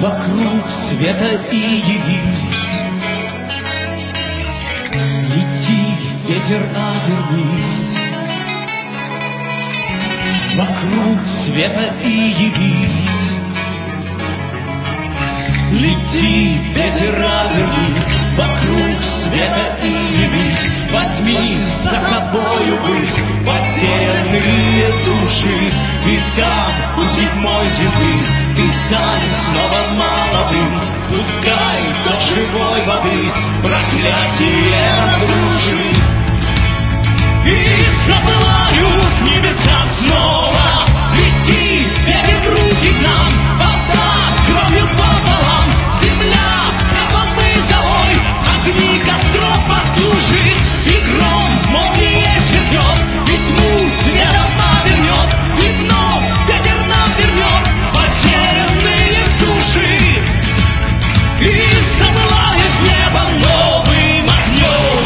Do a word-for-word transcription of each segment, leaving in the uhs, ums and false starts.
вокруг света и явись. Лети, ветер, обернись, вокруг света и явись. Лети, ветер, обернись, вокруг света и явись. Возьми за собою быть потерянные души, ведь там у седьмой звезды ты стань снова молодым. Пускай до живой воды проклятие разрушит, и заплывают небеса снова. Лети, ветер, в руки к нам, вода с кровью пополам. Земля прямо вызовой, огни костров потушит, и гром молнией свернет, и тьму светом обернет, и вновь ветер нам вернет потерянные души, и заплывает небо новым огнем.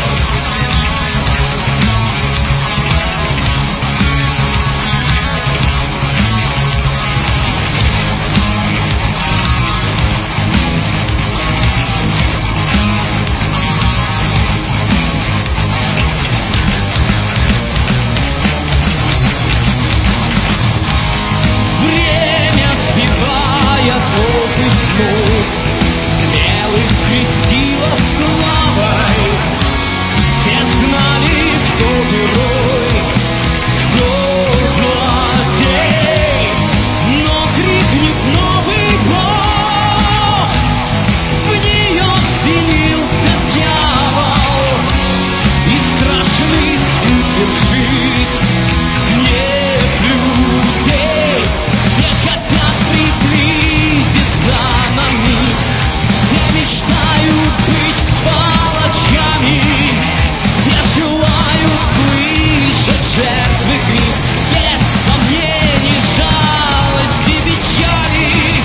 Время сбивает опыт снов, смелых крестило славой. Все знали, кто герой, кто злодей, но крикнет новый бог, в нее вселился дьявол, и страшный суд вершит гнев людей. Все хотят приблизиться на миг, все мечтают быть палачами, все желают слышать жертвы крик, без сомнений, жалости, печали.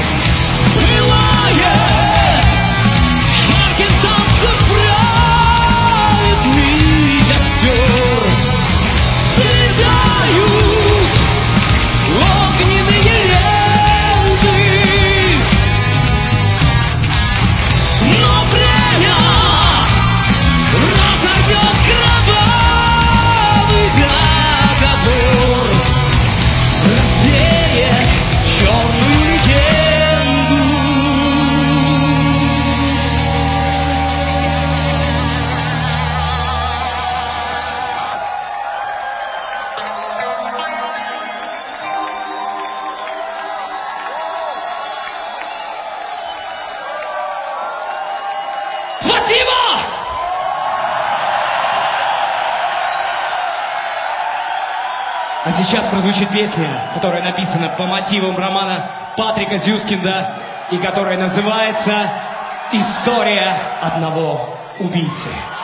Пылает жарким солнцем праведный костер, светают огненные ленты, но время разорвет кровавый договор, рассеет черную легенду. Спасибо! А сейчас прозвучит песня, которая написана по мотивам романа Патрика Зюскинда и которая называется «История одного убийцы».